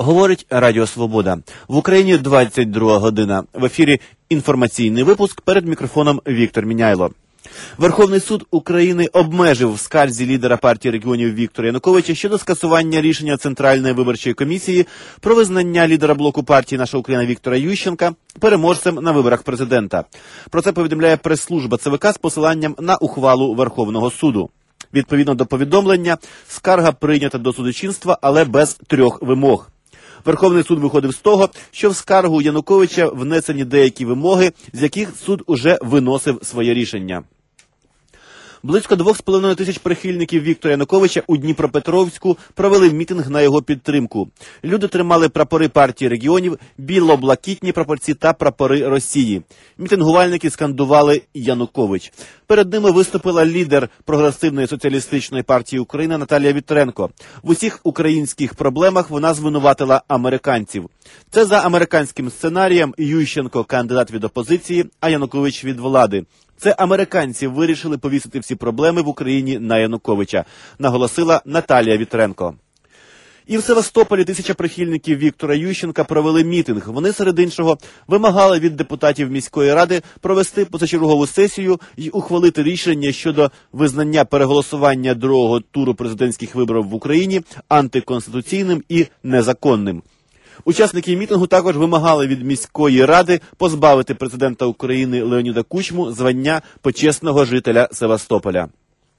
Говорить Радіо Свобода. В Україні 22 година. В ефірі інформаційний випуск, перед мікрофоном Віктор Міняйло. Верховний суд України обмежив в скарзі лідера партії регіонів Віктора Януковича щодо скасування рішення Центральної виборчої комісії про визнання лідера блоку партії «Наша Україна» Віктора Ющенка переможцем на виборах президента. Про це повідомляє прес-служба ЦВК з посиланням на ухвалу Верховного суду. Відповідно до повідомлення, скарга прийнята до судочинства, але без 3 вимог. Верховний суд виходив з того, що в скаргу Януковича внесені деякі вимоги, з яких суд уже виносив своє рішення. Близько 2,5 тисяч прихильників Віктора Януковича у Дніпропетровську провели мітинг на його підтримку. Люди тримали прапори партії регіонів, біло-блакитні прапорці та прапори Росії. Мітингувальники скандували «Янукович». Перед ними виступила лідер Прогресивної соціалістичної партії України Наталія Вітренко. В усіх українських проблемах вона звинуватила американців. Це за американським сценарієм Ющенко – кандидат від опозиції, а Янукович – від влади. Це американці вирішили повісити всі проблеми в Україні на Януковича, наголосила Наталія Вітренко. І в Севастополі 1000 прихильників Віктора Ющенка провели мітинг. Вони, серед іншого, вимагали від депутатів міської ради провести позачергову сесію і ухвалити рішення щодо визнання переголосування другого туру президентських виборів в Україні антиконституційним і незаконним. Учасники мітингу також вимагали від міської ради позбавити президента України Леоніда Кучму звання почесного жителя Севастополя.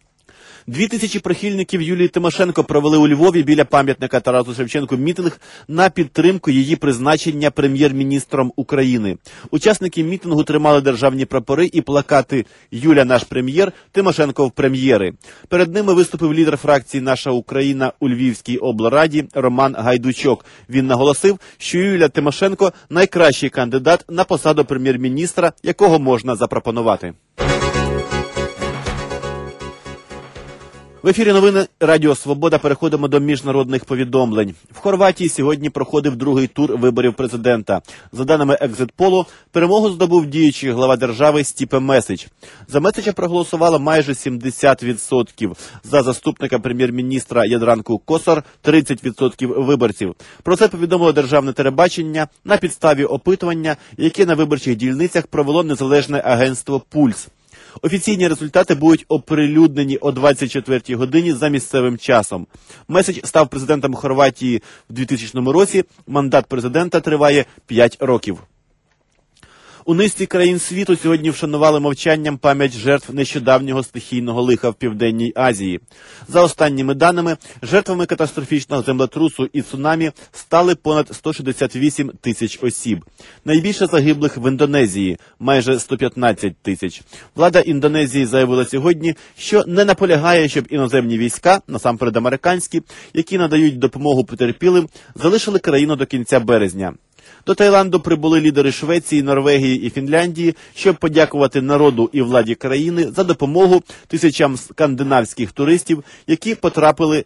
2000 прихильників Юлії Тимошенко провели у Львові біля пам'ятника Тарасу Шевченку мітинг на підтримку її призначення прем'єр-міністром України. Учасники мітингу тримали державні прапори і плакати «Юля – наш прем'єр», «Тимошенко в прем'єри». Перед ними виступив лідер фракції «Наша Україна» у Львівській облраді Роман Гайдучок. Він наголосив, що Юлія Тимошенко – найкращий кандидат на посаду прем'єр-міністра, якого можна запропонувати. В ефірі новини Радіо Свобода. Переходимо до міжнародних повідомлень. В Хорватії сьогодні проходив другий тур виборів президента. За даними екзит-полу, перемогу здобув діючий глава держави Стіпе Месич. За Месича проголосувало майже 70%. За заступника прем'єр-міністра Ядранку Косор – 30% виборців. Про це повідомило державне телебачення на підставі опитування, яке на виборчих дільницях провело незалежне агентство «Пульс». Офіційні результати будуть оприлюднені о 24-й годині за місцевим часом. Месич став президентом Хорватії в 2000 році. Мандат президента триває 5 років. У низці країн світу сьогодні вшанували мовчанням пам'ять жертв нещодавнього стихійного лиха в Південній Азії. За останніми даними, жертвами катастрофічного землетрусу і цунамі стали понад 168 тисяч осіб. Найбільше загиблих в Індонезії – майже 115 тисяч. Влада Індонезії заявила сьогодні, що не наполягає, щоб іноземні війська, насамперед американські, які надають допомогу потерпілим, залишили країну до кінця березня. До Таїланду прибули лідери Швеції, Норвегії і Фінляндії, щоб подякувати народу і владі країни за допомогу тисячам скандинавських туристів, які потрапили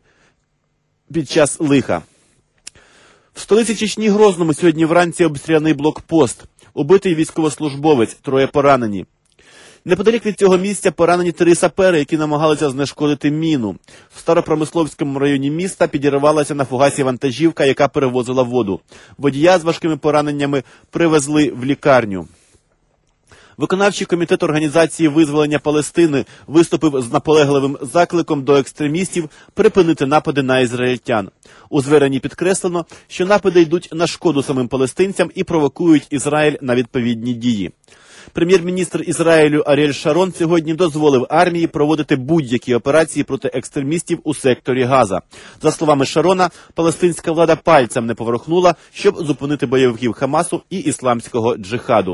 під час лиха. В столиці Чечні Грозному сьогодні вранці обстріляний блокпост. Убитий військовослужбовець, 3 поранені. Неподалік від цього місця поранені 3 сапери, які намагалися знешкодити міну. В Старопромисловському районі міста підірвалася на фугасі вантажівка, яка перевозила воду. Водія з важкими пораненнями привезли в лікарню. Виконавчий комітет Організації визволення Палестини виступив з наполегливим закликом до екстремістів припинити напади на ізраїльтян. У зверненні підкреслено, що напади йдуть на шкоду самим палестинцям і провокують Ізраїль на відповідні дії. Прем'єр-міністр Ізраїлю Аріель Шарон сьогодні дозволив армії проводити будь-які операції проти екстремістів у секторі Газа. За словами Шарона, палестинська влада пальцем не поворухнула, щоб зупинити бойовиків Хамасу і ісламського джихаду.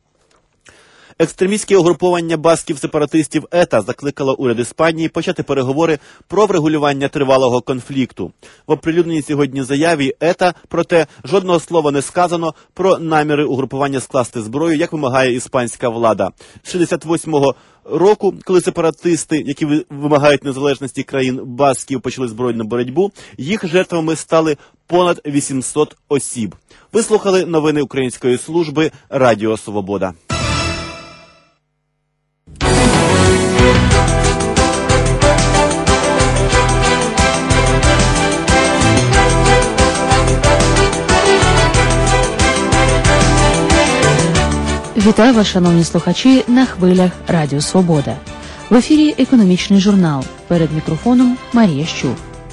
Екстремістське угруповання басків-сепаратистів ЕТА закликало уряд Іспанії почати переговори про врегулювання тривалого конфлікту. В оприлюдненій сьогодні заяві ЕТА, проте, жодного слова не сказано про наміри угрупування скласти зброю, як вимагає іспанська влада. З 68-го року, коли сепаратисти, які вимагають незалежності країн басків, почали збройну боротьбу, їх жертвами стали понад 800 осіб. Ви слухали новини української служби Радіо Свобода. Вітаю вас, шановні слухачі, на хвилях Радіо Свобода. В ефірі «Економічний журнал». Перед мікрофоном Марія Щур.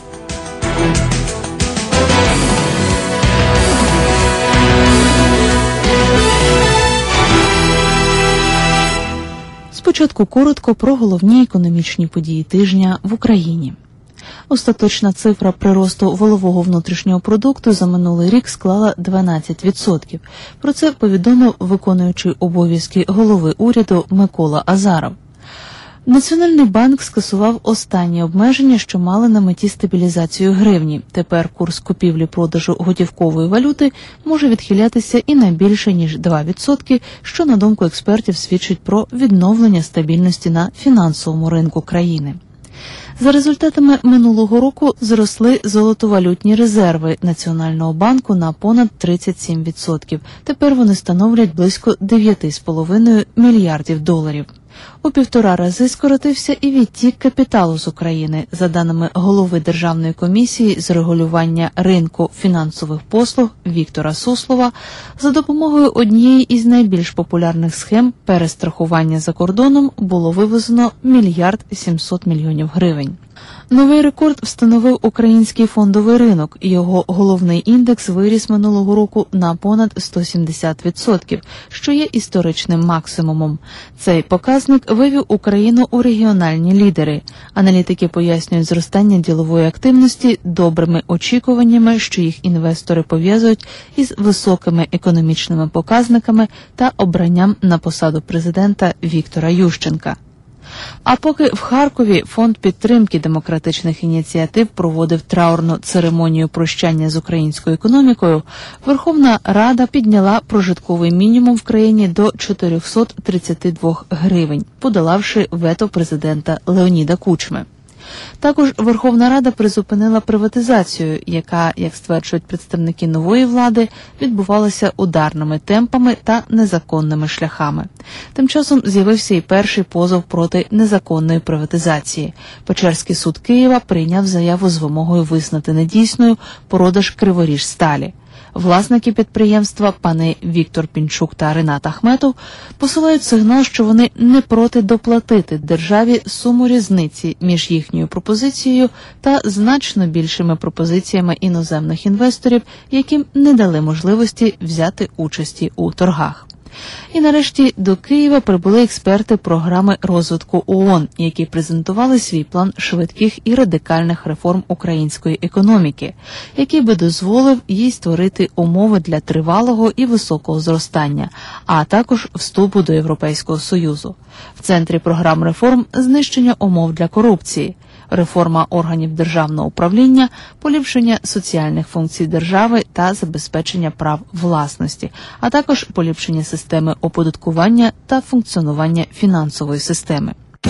Спочатку коротко про головні економічні події тижня в Україні. Остаточна цифра приросту валового внутрішнього продукту за минулий рік склала 12%. Про це повідомив виконуючий обов'язки голови уряду Микола Азаров. Національний банк скасував останні обмеження, що мали на меті стабілізацію гривні. Тепер курс купівлі-продажу готівкової валюти може відхилятися і на більше, ніж 2%, що, на думку експертів, свідчить про відновлення стабільності на фінансовому ринку країни. За результатами минулого року зросли золотовалютні резерви Національного банку на понад 37%. Тепер вони становлять близько 9,5 мільярдів доларів. У 1,5 рази скоротився і відтік капіталу з України. За даними голови Державної комісії з регулювання ринку фінансових послуг Віктора Суслова, за допомогою однієї із найбільш популярних схем перестрахування за кордоном було вивезено 1 700 мільйонів гривень. Новий рекорд встановив український фондовий ринок. Його головний індекс виріс минулого року на понад 170%, що є історичним максимумом. Цей показник вивів Україну у регіональні лідери. Аналітики пояснюють зростання ділової активності добрими очікуваннями, що їх інвестори пов'язують із високими економічними показниками та обранням на посаду президента Віктора Ющенка. А поки в Харкові Фонд підтримки демократичних ініціатив проводив траурну церемонію прощання з українською економікою, Верховна Рада підняла прожитковий мінімум в країні до 432 гривень, подолавши вето президента Леоніда Кучми. Також Верховна Рада призупинила приватизацію, яка, як стверджують представники нової влади, відбувалася ударними темпами та незаконними шляхами. Тим часом з'явився і перший позов проти незаконної приватизації. Печерський суд Києва прийняв заяву з вимогою визнати недійсною продаж Криворіжсталі. Власники підприємства, пани Віктор Пінчук та Ринат Ахметов, посилають сигнал, що вони не проти доплатити державі суму різниці між їхньою пропозицією та значно більшими пропозиціями іноземних інвесторів, яким не дали можливості взяти участі у торгах. І нарешті до Києва прибули експерти програми розвитку ООН, які презентували свій план швидких і радикальних реформ української економіки, який би дозволив їй створити умови для тривалого і високого зростання, а також вступу до Європейського Союзу. В центрі програм реформ – знищення умов для корупції, реформа органів державного управління, поліпшення соціальних функцій держави та забезпечення прав власності, а також поліпшення системи оподаткування та функціонування фінансової системи.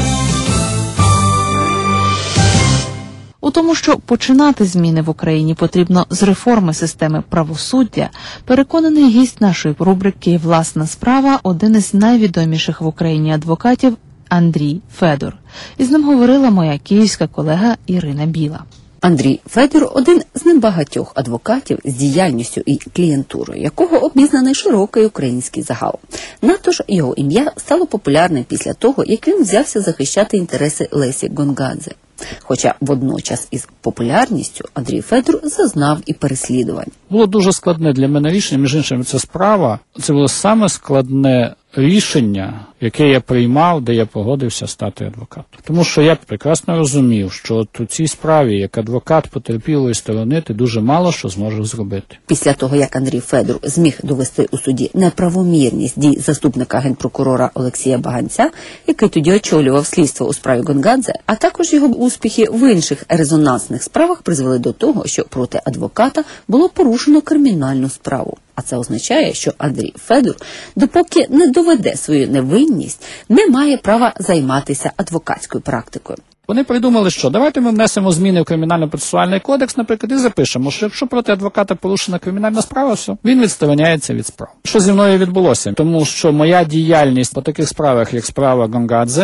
У тому, що починати зміни в Україні потрібно з реформи системи правосуддя, переконаний гість нашої рубрики «Власна справа» один із найвідоміших в Україні адвокатів Андрій Федор. Із ним говорила моя київська колега Ірина Біла. Андрій Федор – один з небагатьох адвокатів з діяльністю і клієнтурою, якого обізнаний широкий український загал. Надто ж його ім'я стало популярним після того, як він взявся захищати інтереси Лесі Гонгадзе. Хоча водночас із популярністю Андрій Федор зазнав і переслідувань. Було дуже складне для мене рішення, між іншим, ця справа, це було саме складне рішення, яке я приймав, де я погодився стати адвокатом. Тому що я прекрасно розумів, що от у цій справі, як адвокат потерпілої сторони, ти дуже мало що зможеш зробити. Після того, як Андрій Федор зміг довести у суді неправомірність дій заступника генпрокурора Олексія Баганця, який тоді очолював слідство у справі Гонгадзе, а також його успіхи в інших резонансних справах призвели до того, що проти адвоката було порушено кримінальну справу. А це означає, що Андрій Федор, допоки не доведе свою невинність, не має права займатися адвокатською практикою. Вони придумали, що давайте ми внесемо зміни в Кримінально-процесуальний кодекс, наприклад, і запишемо, що якщо проти адвоката порушена кримінальна справа, все, він відстороняється від справ. Що зі мною відбулося? Тому що моя діяльність по таких справах, як справа Гонгадзе,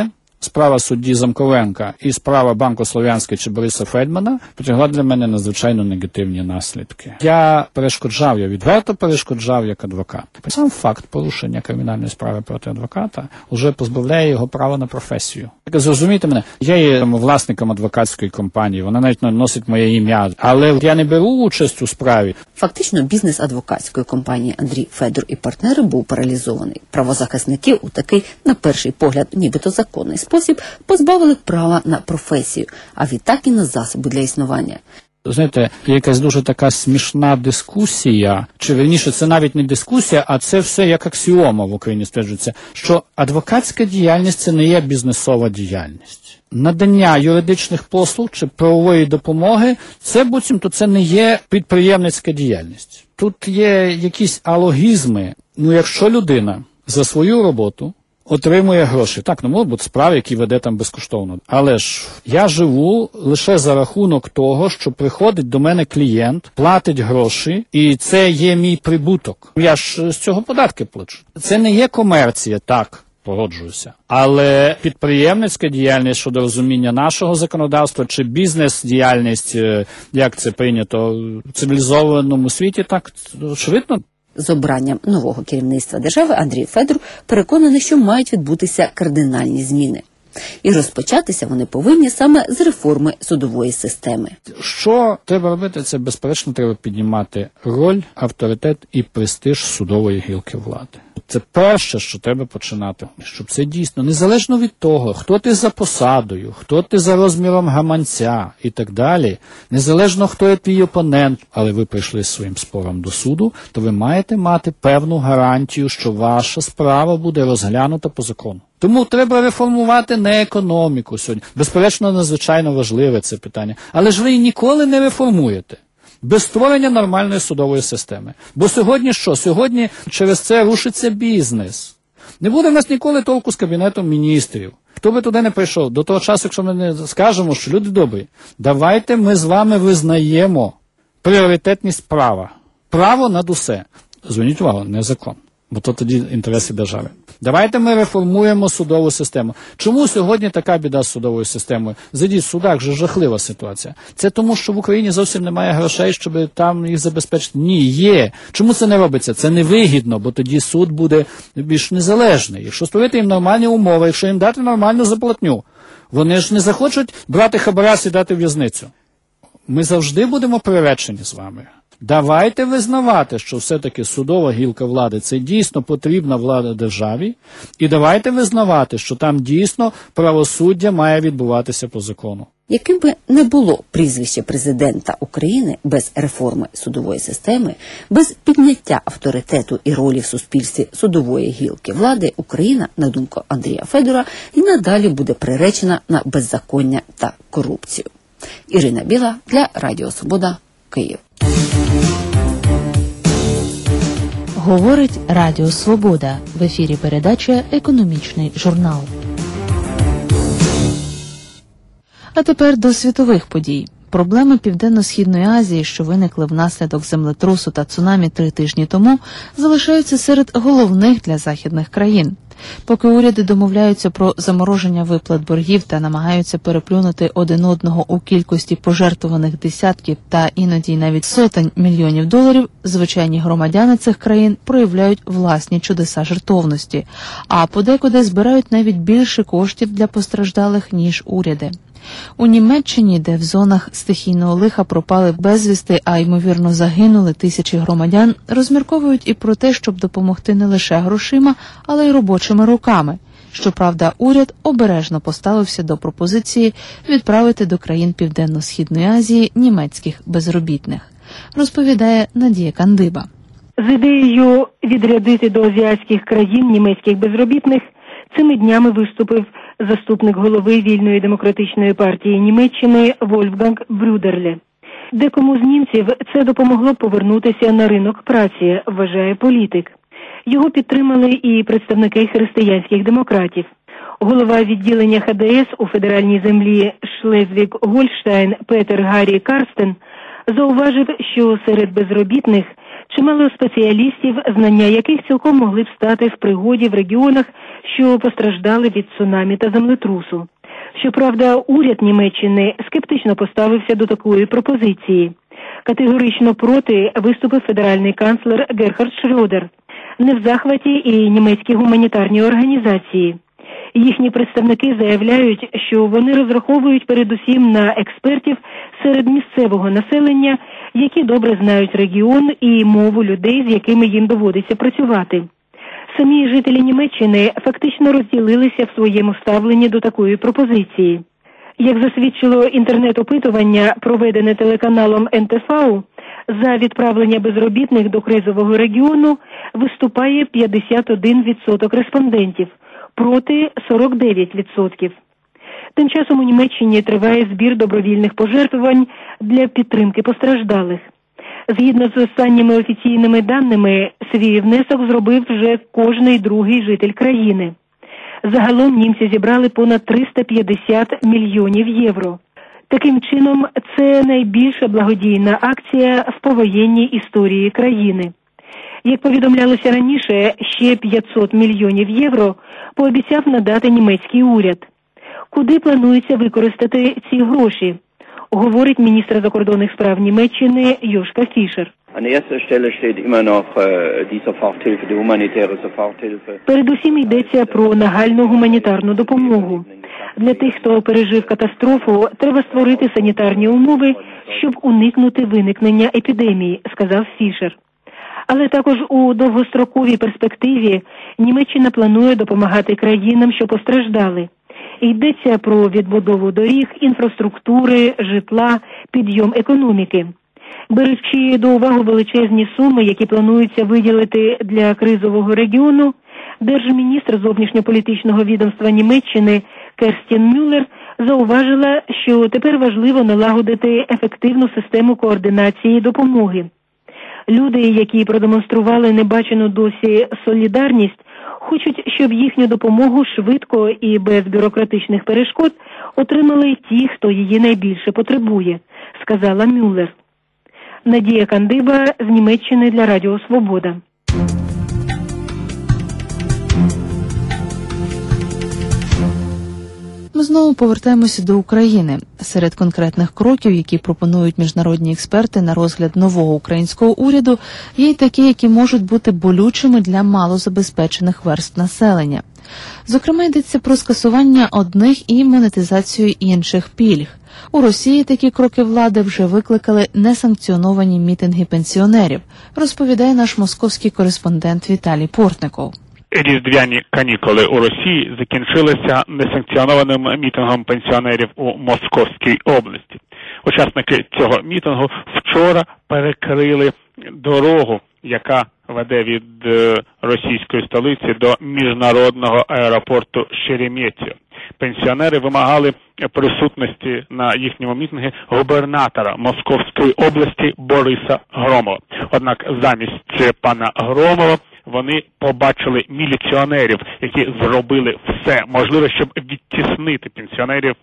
справа судді Замковенка і справа Банку Слов'янський чи Бориса Фельдмана потягла для мене надзвичайно негативні наслідки. Я відверто перешкоджав як адвокат. Сам факт порушення кримінальної справи проти адвоката вже позбавляє його права на професію. Зрозумійте мене, я є власником адвокатської компанії, вона навіть носить моє ім'я, але я не беру участь у справі. Фактично, бізнес адвокатської компанії Андрій Федор і партнери був паралізований. Правозахисників у такий, на перший погляд, нібито законний спосіб позбавили права на професію, а відтак і на засоби для існування. Знаєте, є якась дуже така смішна дискусія, чи вірніше, це навіть не дискусія, а це все як аксіома в Україні стверджується, що адвокатська діяльність – це не є бізнесова діяльність. Надання юридичних послуг чи правової допомоги – це буцімто це не є підприємницька діяльність. Тут є якісь алогізми. Якщо людина за свою роботу отримує гроші. Так, можуть бути справи, які веде там безкоштовно. Але ж я живу лише за рахунок того, що приходить до мене клієнт, платить гроші, і це є мій прибуток. Я ж з цього податки плачу. Це не є комерція, так, погоджуюся. Але підприємницька діяльність щодо розуміння нашого законодавства чи бізнес-діяльність, як це прийнято в цивілізованому світі, так, очевидно. З обранням нового керівництва держави Андрій Федор переконаний, що мають відбутися кардинальні зміни. І розпочатися вони повинні саме з реформи судової системи. Що треба робити? Це, безперечно, треба піднімати роль, авторитет і престиж судової гілки влади. Це перше, що треба починати. Щоб це дійсно, незалежно від того, хто ти за посадою, хто ти за розміром гаманця і так далі, незалежно, хто є твій опонент, але ви прийшли з своїм спором до суду, то ви маєте мати певну гарантію, що ваша справа буде розглянута по закону. Тому треба реформувати не економіку сьогодні. Безперечно, надзвичайно важливе це питання. Але ж ви її ніколи не реформуєте. Без створення нормальної судової системи. Бо сьогодні що? Сьогодні через це рушиться бізнес. Не буде в нас ніколи толку з Кабінетом міністрів. Хто би туди не прийшов, до того часу, якщо ми не скажемо, що люди добрі, давайте ми з вами визнаємо пріоритетність права. Право над усе. Зверніть увагу, не закон. Бо то тоді інтереси держави. Давайте ми реформуємо судову систему. Чому сьогодні така біда з судовою системою? Зайдіть в судах, вже жахлива ситуація. Це тому, що в Україні зовсім немає грошей, щоб там їх забезпечити? Ні, є. Чому це не робиться? Це невигідно, бо тоді суд буде більш незалежний. Якщо створити їм нормальні умови, якщо їм дати нормальну заплатню, вони ж не захочуть брати хабара, сідати в в'язницю. Ми завжди будемо приречені з вами. Давайте визнавати, що все-таки судова гілка влади – це дійсно потрібна влада державі, і давайте визнавати, що там дійсно правосуддя має відбуватися по закону. Яким би не було прізвище президента України без реформи судової системи, без підняття авторитету і ролі в суспільстві судової гілки влади, Україна, на думку Андрія Федора, і надалі буде приречена на беззаконня та корупцію. Ірина Біла для Радіо Свобода, Київ. Говорить Радіо Свобода. В ефірі передача «Економічний журнал». А тепер до світових подій. Проблеми Південно-Східної Азії, що виникли внаслідок землетрусу та цунамі 3 тижні тому, залишаються серед головних для західних країн. Поки уряди домовляються про замороження виплат боргів та намагаються переплюнути один одного у кількості пожертвуваних десятків та іноді навіть сотень мільйонів доларів, звичайні громадяни цих країн проявляють власні чудеса жертовності, а подекуди збирають навіть більше коштів для постраждалих, ніж уряди. У Німеччині, де в зонах стихійного лиха пропали безвісти, а ймовірно загинули тисячі громадян, розмірковують і про те, щоб допомогти не лише грошима, але й робочими руками. Щоправда, уряд обережно поставився до пропозиції відправити до країн Південно-Східної Азії німецьких безробітних, розповідає Надія Кандиба. З ідеєю відрядити до азіатських країн німецьких безробітних цими днями виступив заступник голови Вільної демократичної партії Німеччини Вольфганг Брюдерле. Декому з німців це допомогло повернутися на ринок праці, вважає політик. Його підтримали і представники християнських демократів. Голова відділення ХДС у федеральній землі Шлезвіг-Гольштайн Петер Гаррі Карстен зауважив, що серед безробітних чимало спеціалістів, знання яких цілком могли б стати в пригоді в регіонах, що постраждали від цунамі та землетрусу. Щоправда, уряд Німеччини скептично поставився до такої пропозиції. Категорично проти виступив федеральний канцлер Герхард Шрёдер. Не в захваті і німецькі гуманітарні організації. Їхні представники заявляють, що вони розраховують передусім на експертів серед місцевого населення, які добре знають регіон і мову людей, з якими їм доводиться працювати. Самі жителі Німеччини фактично розділилися в своєму ставленні до такої пропозиції. Як засвідчило інтернет-опитування, проведене телеканалом НТВ, за відправлення безробітних до кризового регіону виступає 51% респондентів, проти 49%. Тим часом у Німеччині триває збір добровільних пожертвувань для підтримки постраждалих. Згідно з останніми офіційними даними, свій внесок зробив вже кожний другий житель країни. Загалом німці зібрали понад 350 мільйонів євро. Таким чином, це найбільша благодійна акція в повоєнній історії країни. Як повідомлялося раніше, ще 500 мільйонів євро пообіцяв надати німецький уряд. Куди планується використати ці гроші? Говорить міністр закордонних справ Німеччини Йошка Фішер. Передусім йдеться про нагальну гуманітарну допомогу. Для тих, хто пережив катастрофу, треба створити санітарні умови, щоб уникнути виникнення епідемії, сказав Фішер. Але також у довгостроковій перспективі Німеччина планує допомагати країнам, що постраждали. Йдеться про відбудову доріг, інфраструктури, житла, підйом економіки. Беручи до уваги величезні суми, які плануються виділити для кризового регіону, держміністр зовнішньополітичного відомства Німеччини Керстін Мюллер зауважила, що тепер важливо налагодити ефективну систему координації допомоги. Люди, які продемонстрували небачену досі солідарність, хочуть, щоб їхню допомогу швидко і без бюрократичних перешкод отримали ті, хто її найбільше потребує, сказала Мюллер. Надія Кандиба з Німеччини для Радіо Свобода. Ми знову повертаємося до України. Серед конкретних кроків, які пропонують міжнародні експерти на розгляд нового українського уряду, є й такі, які можуть бути болючими для малозабезпечених верств населення. Зокрема, йдеться про скасування одних і монетизацію інших пільг. У Росії такі кроки влади вже викликали несанкціоновані мітинги пенсіонерів, розповідає наш московський кореспондент Віталій Портников. Різдвяні канікули у Росії закінчилися несанкціонованим мітингом пенсіонерів у Московській області. Учасники цього мітингу вчора перекрили дорогу, яка веде від російської столиці до міжнародного аеропорту Шереметьєво. Пенсіонери вимагали присутності на їхньому мітингі губернатора Московської області Бориса Громова. Однак замість пана Громова вони побачили міліціонерів, які зробили все можливе, щоб відтіснити пенсіонерів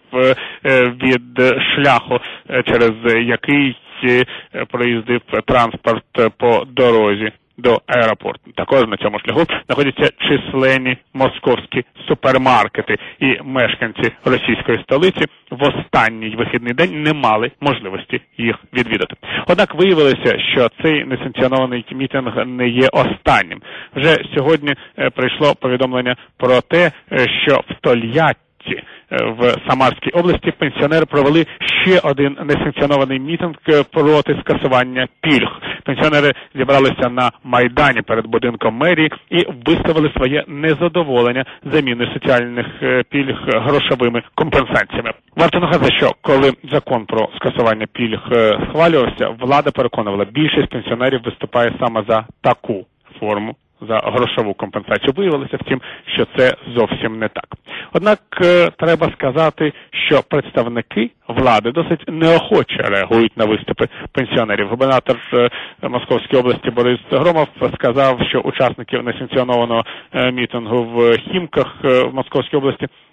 від шляху, через який проїздив транспорт по дорозі до аеропорту. Також на цьому шляху знаходяться численні московські супермаркети, і мешканці російської столиці в останній вихідний день не мали можливості їх відвідати. Однак виявилося, що цей несанкціонований мітинг не є останнім. Вже сьогодні прийшло повідомлення про те, що в Тольятті в Самарській області пенсіонери провели ще один несанкціонований мітинг проти скасування пільг. Пенсіонери зібралися на Майдані перед будинком мерії і виставили своє незадоволення заміною соціальних пільг грошовими компенсаціями. Варто нагадати, що коли закон про скасування пільг схвалювався, влада переконувала, більшість пенсіонерів виступає саме за таку форму, за грошову компенсацію. Виявилося, втім, що це зовсім не так. Однак треба сказати, що представники влади досить неохоче реагують на виступи пенсіонерів. Губернатор Московської області Борис Громов сказав, що учасників несанкціонованого мітингу в Хімках в Московській області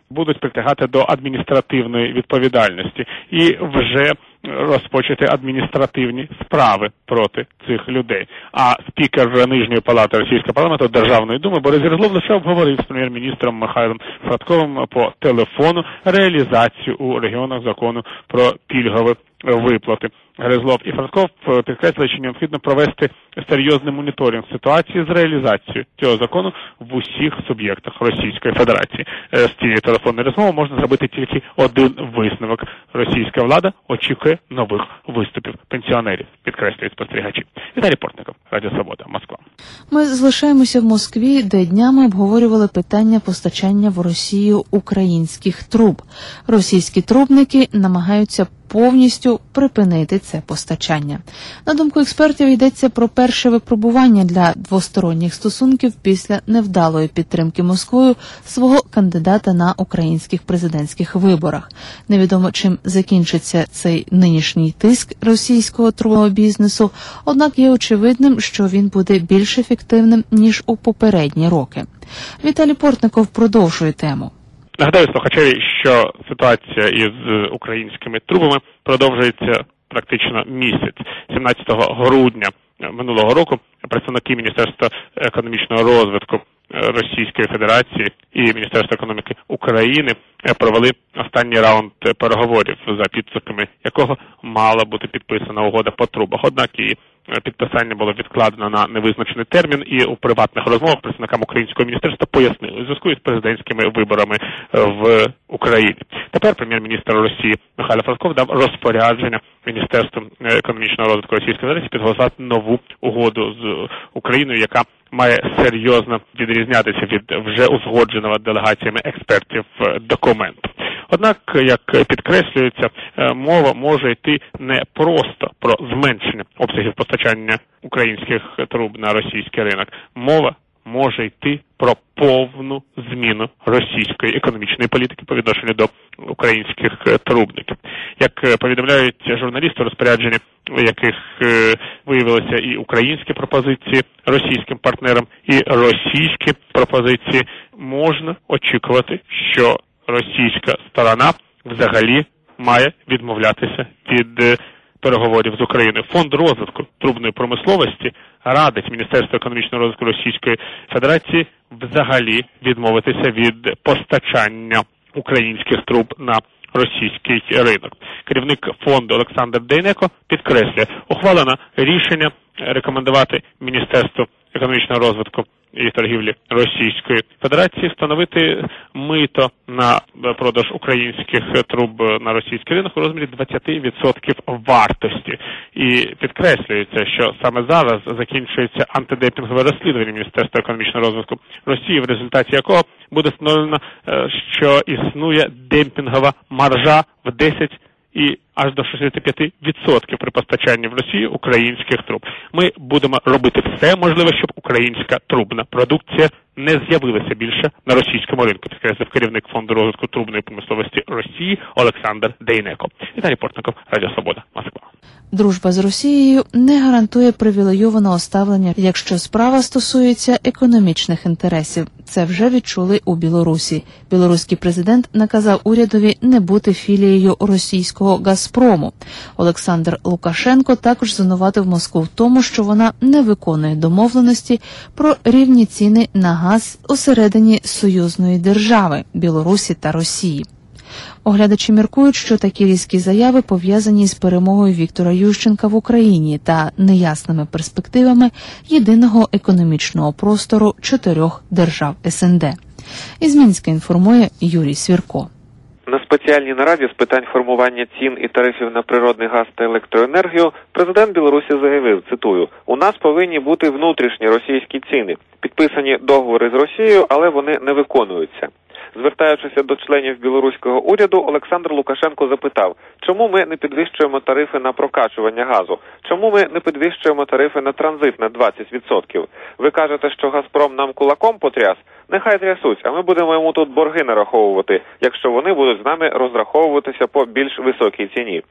будуть притягати до адміністративної відповідальності і вже розпочати адміністративні справи проти цих людей. А спікер Нижньої палати російського парламенту Державної думи Борис Гризлов лише обговорив з прем'єр-міністром Михайлом Федоровим по телефону реалізацію у регіонах закону про пільгові виплати. Гризлов і Федоров підкреслили, що необхідно провести серйозний моніторинг ситуації з реалізацією цього закону в усіх суб'єктах Російської Федерації. З цієї телефонної розмови можна зробити тільки один висновок. Російська влада очікує нових виступів пенсіонерів, підкреслюють спостерігачі. Віталій Портников, Радіо Свобода, Москва. Ми залишаємося в Москві, де днями обговорювали питання постачання в Росію українських труб. Російські трубники намагаються повністю припинити це постачання. На думку експертів, йдеться про перше випробування для двосторонніх стосунків після невдалої підтримки Москвою свого кандидата на українських президентських виборах. Невідомо, чим закінчиться цей нинішній тиск російського трубного бізнесу, однак є очевидним, що він буде більш ефективним, ніж у попередні роки. Віталій Портников продовжує тему. Нагадаю слухачеві, що ситуація із українськими трубами продовжується практично місяць. 17 грудня минулого року представники Міністерства економічного розвитку Російської Федерації і Міністерства економіки України провели останній раунд переговорів, за підсумками якого мала бути підписана угода по трубах. Однак і підписання було відкладено на невизначений термін, і у приватних розмовах представникам українського міністерства пояснили у зв'язку із президентськими виборами в Україні. Тепер прем'єр-міністр Росії Михайло Федоров дав розпорядження Міністерству економічного розвитку Російської Федерації підготувати нову угоду з Україною, яка має серйозно відрізнятися від вже узгодженого делегаціями експертів документу. Однак, як підкреслюється, мова може йти не просто про зменшення обсягів постачання українських труб на російський ринок. Мова може йти про повну зміну російської економічної політики по відношенню до українських трубників. Як повідомляють журналісти, розпорядження яких виявилися і українські пропозиції російським партнерам, і російські пропозиції, можна очікувати, що російська сторона взагалі має відмовлятися від переговорів з Україною. Фонд розвитку трубної промисловості радить Міністерству економічного розвитку Російської Федерації взагалі відмовитися від постачання українських труб на російський ринок. Керівник фонду Олександр Дейнеко підкреслює, ухвалено рішення рекомендувати Міністерству економічного розвитку і торгівлі Російської Федерації встановити мито на продаж українських труб на російський ринок у розмірі 20% вартості. І підкреслюється, що саме зараз закінчується антидемпінгове розслідування Міністерства економічного розвитку Росії, в результаті якого буде встановлено, що існує демпінгова маржа в 10 і аж до 65% при постачанні в Росію українських труб. Ми будемо робити все можливе, щоб українська трубна продукція не з'явилася більше на російському ринку, підкреслив керівник Фонду розвитку трубної промисловості Росії Олександр Дейнеко. Віталій Портников, Радіо Свобода, Москва. Дружба з Росією не гарантує привілейованого ставлення, якщо справа стосується економічних інтересів. Це вже відчули у Білорусі. Білоруський президент наказав урядові не бути філією російського «Газпрому». Олександр Лукашенко також звинуватив Москву в тому, що вона не виконує домовленості про рівні ціни на газ усередині союзної держави – Білорусі та Росії. Оглядачі міркують, що такі різкі заяви пов'язані з перемогою Віктора Ющенка в Україні та неясними перспективами єдиного економічного простору 4 держав СНД. Із Мінська інформує Юрій Свірко. На спеціальній нараді з питань формування цін і тарифів на природний газ та електроенергію президент Білорусі заявив, цитую, «У нас повинні бути внутрішні російські ціни. Підписані договори з Росією, але вони не виконуються». Звертаючися до членів білоруського уряду, Олександр Лукашенко запитав, чому ми не підвищуємо тарифи на прокачування газу? Чому ми не підвищуємо тарифи на транзит на 20%? Ви кажете, що «Газпром» нам кулаком потряс? Нехай трясуть, а ми будемо йому тут борги нараховувати, якщо вони будуть з нами розраховуватися по більш високій ціні.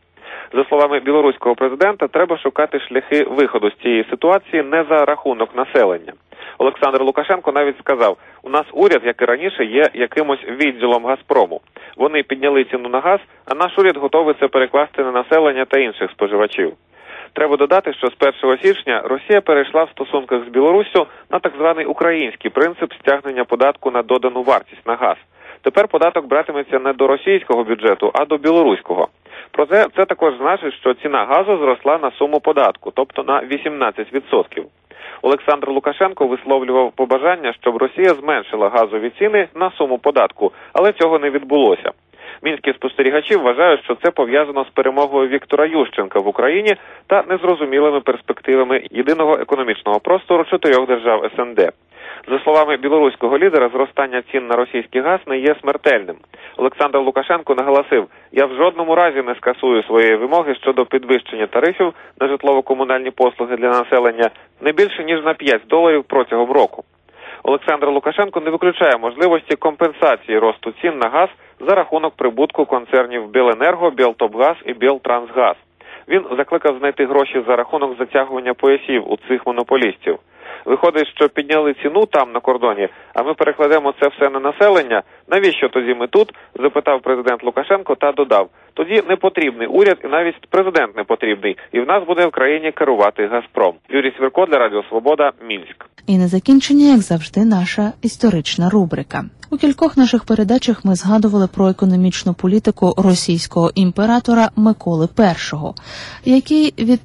За словами білоруського президента, треба шукати шляхи виходу з цієї ситуації не за рахунок населення. Олександр Лукашенко навіть сказав, у нас уряд, як і раніше, є якимось відділом «Газпрому». Вони підняли ціну на газ, а наш уряд готовий це перекласти на населення та інших споживачів. Треба додати, що з 1 січня Росія перейшла в стосунках з Білоруссю на так званий український принцип стягнення податку на додану вартість на газ. Тепер податок братиметься не до російського бюджету, а до білоруського. Проте це також значить, що ціна газу зросла на суму податку, тобто на 18%. Олександр Лукашенко висловлював побажання, щоб Росія зменшила газові ціни на суму податку, але цього не відбулося. Мінські спостерігачі вважають, що це пов'язано з перемогою Віктора Ющенка в Україні та незрозумілими перспективами єдиного економічного простору 4 держав СНД. За словами білоруського лідера, зростання цін на російський газ не є смертельним. Олександр Лукашенко наголосив, я в жодному разі не скасую своєї вимоги щодо підвищення тарифів на житлово-комунальні послуги для населення не більше, ніж на $5 протягом року. Олександр Лукашенко не виключає можливості компенсації росту цін на газ за рахунок прибутку концернів Біленерго, Білтопгаз і Білтрансгаз. Він закликав знайти гроші за рахунок затягування поясів у цих монополістів. Виходить, що підняли ціну там, на кордоні, а ми перекладемо це все на населення. Навіщо тоді ми тут? Запитав президент Лукашенко та додав. Тоді не потрібний уряд і навіть президент не потрібний. І в нас буде в країні керувати «Газпром». Юрій Свирко для Радіо Свобода, Мінськ. І на закінчення, як завжди, наша історична рубрика. У кількох наших передачах ми згадували про економічну політику російського імператора Миколи І, який від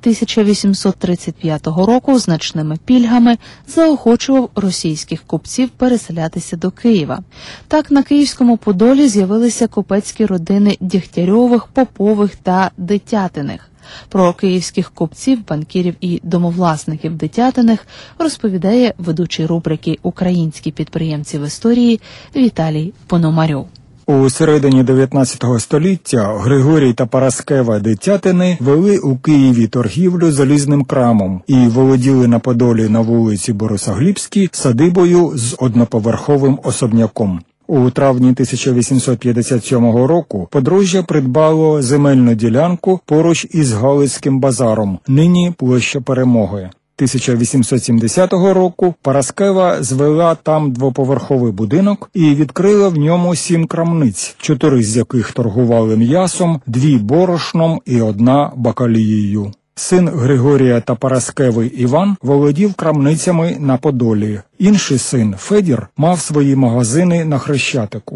1835 року значними пільгами заохочував російських купців переселятися до Києва. Так, на Київському Подолі з'явилися купецькі родини Дєгтярьових, Попових та Дитятиних. Про київських купців, банкірів і домовласників Дитятиних розповідає ведучий рубрики «Українські підприємці в історії» Віталій Пономарьов. У середині 19 століття Григорій та Параскева Дитятини вели у Києві торгівлю залізним крамом і володіли на Подолі на вулиці Борисоглібській садибою з одноповерховим особняком. У травні 1857 року подружжя придбало земельну ділянку поруч із Галицьким базаром, нині площа Перемоги. 1870 року Параскева звела там двоповерховий будинок і відкрила в ньому 7 крамниць, 4 з яких торгували м'ясом, 2 борошном і 1 бакалією. Син Григорія та Параскеви Іван володів крамницями на Подолі. Інший син Федір мав свої магазини на Хрещатику.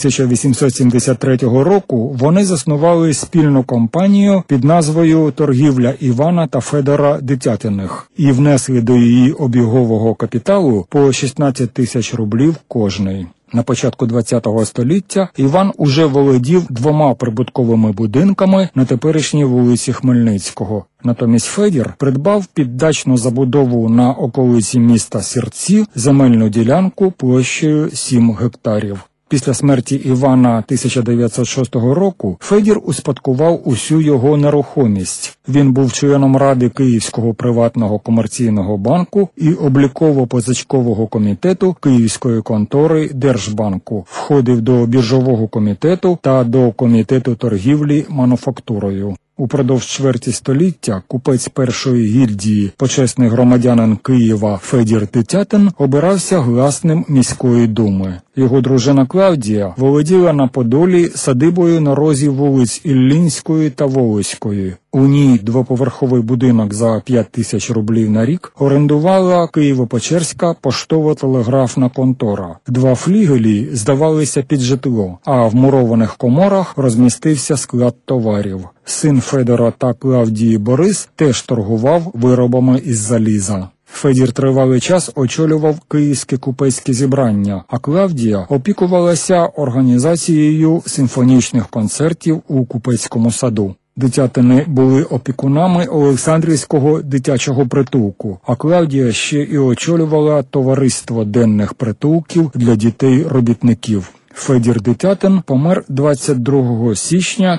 1873 року вони заснували спільну компанію під назвою «Торгівля Івана та Федора Дитятиних» і внесли до її обігового капіталу по 16 тисяч рублів кожний. На початку ХХ століття Іван уже володів 2 прибутковими будинками на теперішній вулиці Хмельницького. Натомість Федір придбав під дачну забудову на околиці міста Сірці земельну ділянку площею 7 гектарів. Після смерті Івана 1906 року Федір успадкував усю його нерухомість. Він був членом ради Київського приватного комерційного банку і обліково-позичкового комітету Київської контори Держбанку, входив до біржового комітету та до комітету торгівлі мануфактурою. Упродовж чверті століття купець першої гільдії, почесний громадянин Києва Федір Дитятин, обирався гласним міської думи. Його дружина Клавдія володіла на Подолі садибою на розі вулиць Іллінської та Волоської. У ній двоповерховий будинок за 5 тисяч рублів на рік орендувала Києво-Печерська поштово-телеграфна контора. 2 флігелі здавалися під житло, а в мурованих коморах розмістився склад товарів. Син Федора та Клавдії Борис теж торгував виробами із заліза. Федір тривалий час очолював київське купецьке зібрання, а Клавдія опікувалася організацією симфонічних концертів у купецькому саду. Дитятини були опікунами Олександрівського дитячого притулку, а Клавдія ще і очолювала товариство денних притулків для дітей-робітників. Федір Дитятин помер 22 січня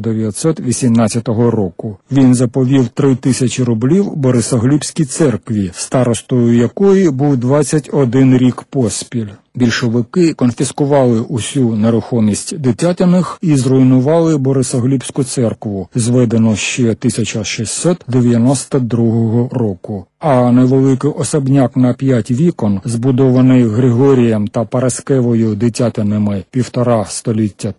1918 року. Він заповів 3 тисячі рублів Борисоглібській церкві, старостою якої був 21 рік поспіль. Більшовики конфіскували усю нерухомість Дитятиних і зруйнували Борисоглібську церкву, зведену ще 1692 року. А невеликий особняк на 5 вікон, збудований Григорієм та Параскевою Дитятиними 1,5 століття